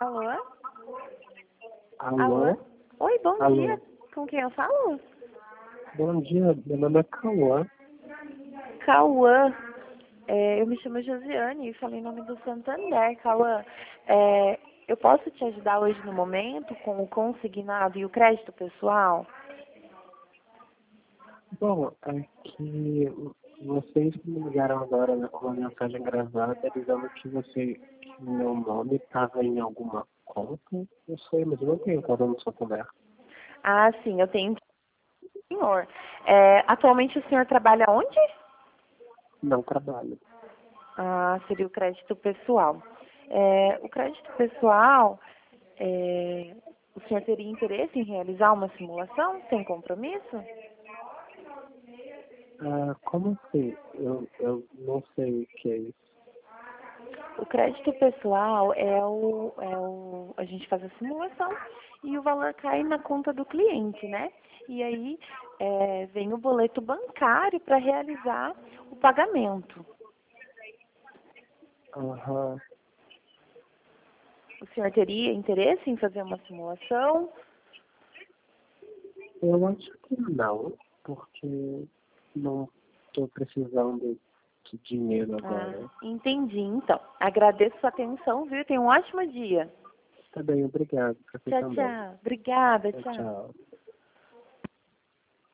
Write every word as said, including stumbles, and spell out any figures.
Alô? Alô? Alô? Oi, bom Alô? dia. Com quem eu falo? Bom dia, meu nome é Cauã. Cauã. É, eu me chamo Josiane e falei em nome do Santander. Cauã, é, eu posso te ajudar hoje no momento com o consignado e o crédito pessoal? Bom, é que vocês me ligaram agora né, com uma mensagem gravada dizendo que você, que meu nome estava em alguma conta. Eu sei, mas eu não tenho conta no Santander. Ah, sim, eu tenho. Senhor, é, atualmente o senhor trabalha onde? Não trabalho. Ah, seria o crédito pessoal. É, o crédito pessoal, é, o senhor teria interesse em realizar uma simulação sem compromisso? Ah, como assim? Eu, eu não sei o que é isso. O crédito pessoal é o, é o. A gente faz a simulação e o valor cai na conta do cliente, né? E aí é, vem o boleto bancário para realizar o pagamento. Aham. O senhor teria interesse em fazer uma simulação? Eu acho que não, porque não estou precisando de dinheiro Ah, agora. entendi. Então, agradeço sua atenção, viu? Tenha um ótimo dia. Tá bem, obrigado. Pra você Tchau, também. tchau. Obrigada, Tchau, tchau. tchau.